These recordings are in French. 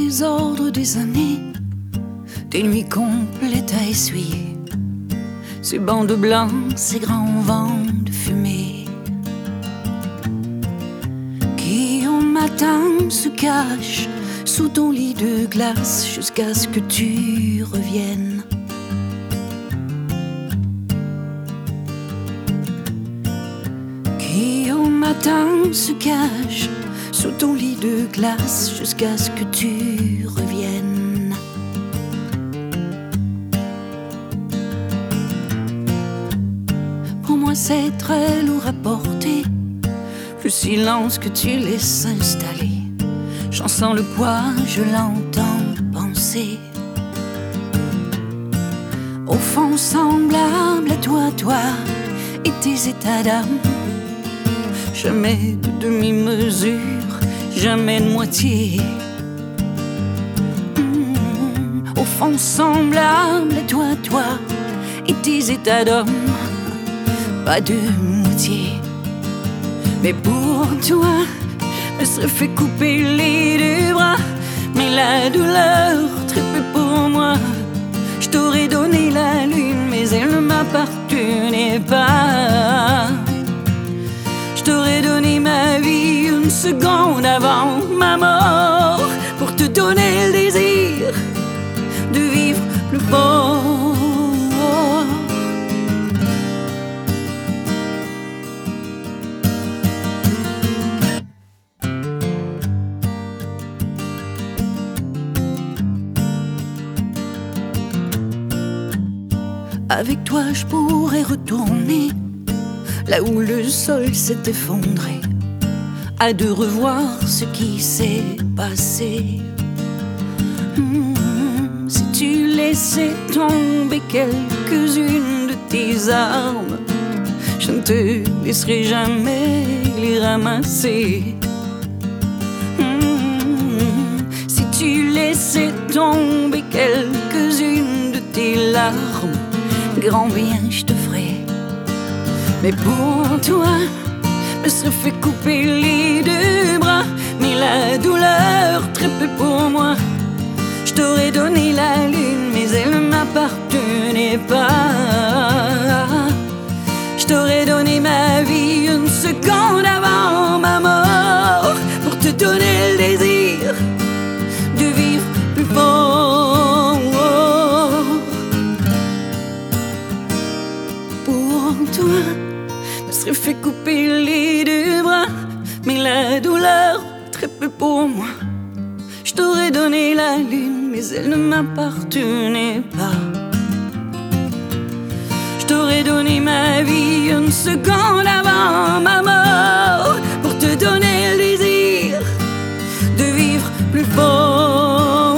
désordre des années, des nuits complètes à essuyer, ces bandes blancs, ces grands vents de fumée, qui au matin se cachent sous ton lit de glace jusqu'à ce que tu reviennes. Qui au matin se cachent sous ton lit de glace jusqu'à ce que tu reviennes. Pour moi c'est très lourd à porter, le silence que tu laisses s'installer. J'en sens le poids, je l'entends penser. Au fond semblable à toi et tes états d'âme. Jamais de demi-mesure, jamais de moitié. Au fond semblable à toi et tes états d'homme. Pas de moitié. Mais pour toi, me serait fait couper les deux bras. Mais la douleur, très peu pour moi. Je t'aurais donné la lune, mais elle ne m'appartenait pas. Je t'aurais donné ma vie une seconde avant ma mort, pour te donner le désir de vivre plus fort. Avec toi je pourrais retourner là où le sol s'est effondré, à de revoir ce qui s'est passé. Si tu laissais tomber quelques-unes de tes armes, je ne te laisserai jamais les ramasser. Si tu laissais tomber quelques-unes de tes larmes, grand bien je te ferai. Mais pour toi, me serait fait couper les deux bras. Mais la douleur, très peu pour moi. Je t'aurais donné la lune, mais elle ne m'appartenait pas. Je t'aurais donné ma vie une seconde avant ma mort, pour te donner le désir de vivre plus fort. Pour toi, me serait fait couper les deux bras. Mais la douleur, très peu pour moi. Je t'aurais donné la lune, mais elle ne m'appartenait pas. Je t'aurais donné ma vie une seconde avant ma mort, pour te donner le désir de vivre plus fort.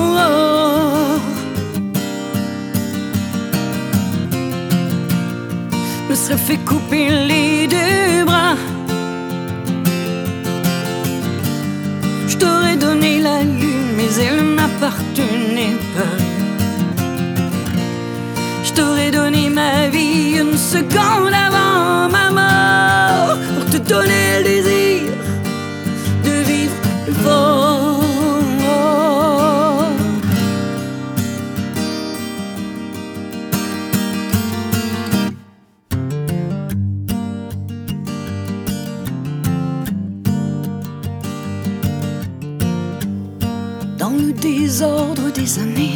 Me serait fait couper les deux bras. Je t'aurais donné la lune, mais elle ne m'appartenait pas. Je t'aurais donné ma vie une seconde avant ma mort, pour te donner le désir de vivre plus fort. Dans le désordre des années,